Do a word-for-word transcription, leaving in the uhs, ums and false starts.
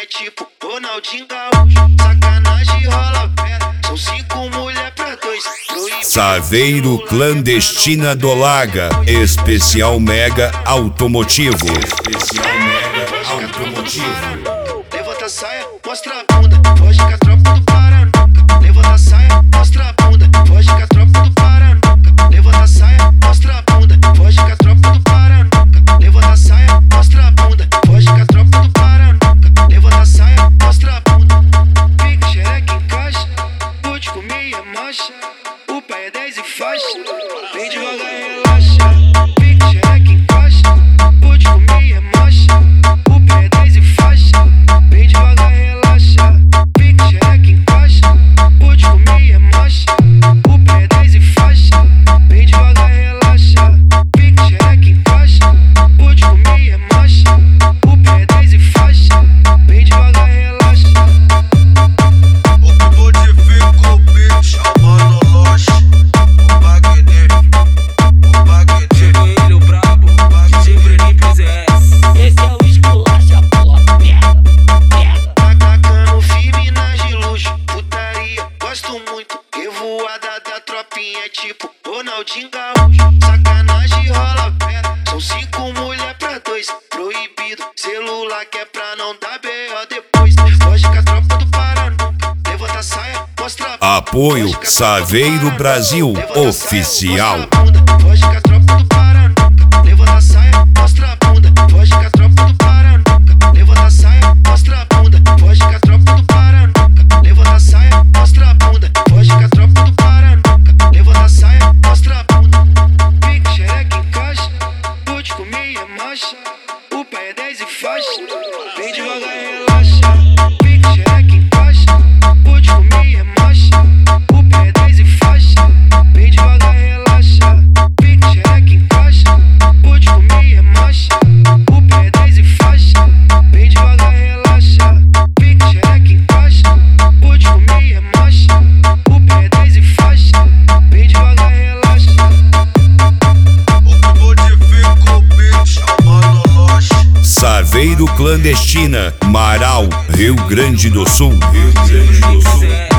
é tipo Ronaldinho Gaúcho. Sacanagem rola pera, são cinco mulher pra dois. Saveiro Clandestina do Laga, especial mega automotivo. Especial mega automotivo. Levanta a saia, mostra a bunda, foge com a tropa do Paranuca. Levanta a saia, mostra a bunda, foge com a tropa do Paranuca. Levanta a saia, mostra a bunda, foge com a tropa do Paranuca. Levanta a saia, mostra a bunda, foge com a tropa do Paranuca. Levanta a saia, mostra a bunda. Fica xereca em caixa, vou te comer é marcha. O pai é dez e faixa, vem devagar e relaxa. Fica xereca em caixa, vou te comer é marcha. O pai é dez e faixa, vem devagar e relaxa. Fica xereca em caixa, vou te comer é marcha. O pai é dez e faixa, vem devagar e relaxa. Fica xereca em caixa, vou te comer é marcha. O pai é dez e faixa, vem devagar e relaxa. O que pode vir com o bicho, chamando loja. O Bagdê, o Bagdê. Chegou ele, o brabo, D J Breninho P Z S. Esse é o esculacha, porra, pega, pega. Atacando firme nas de luxo, putaria, gosto muito. Revoada da tropinha é tipo Ronaldinho Gaúcho. Sacanagem rola pera, são cinco mulher pra dois. Proibido, celular que é pra não dar B O depois. Foge com a tropa do Paranuca, levanta a saia, mostra a Apoio Saveiro Brasil Oficial. Foge com a tropa do Paranuca, levanta a saia, mostra a bunda. Foge com a tropa do Paranuca, levanta a saia, mostra a bunda. Foge com a tropa do Paranuca, levanta a saia, mostra a bunda. Foge com a tropa do Paranuca, levanta a saia, mostra a bunda. Fica xereca em caixa, vou te comer é marcha. O pai é dez e faixa, vem devagar e relaxa. Fica xereca em caixa, vou te comer é marcha. O pai é dez e faixa, vem devagar e relaxa. Fica xereca em caixa, vou te comer é marcha. O pai é dez e faixa, vem devagar e relaxa. Fica xereca em caixa, vou te comer é marcha. O pai é dez e faixa, vem devagar e relaxa. O que pode vir com o bicho, chamando loja. Saveiro Clandestina, Marau, Rio Grande do Sul. Rio Grande do Sul.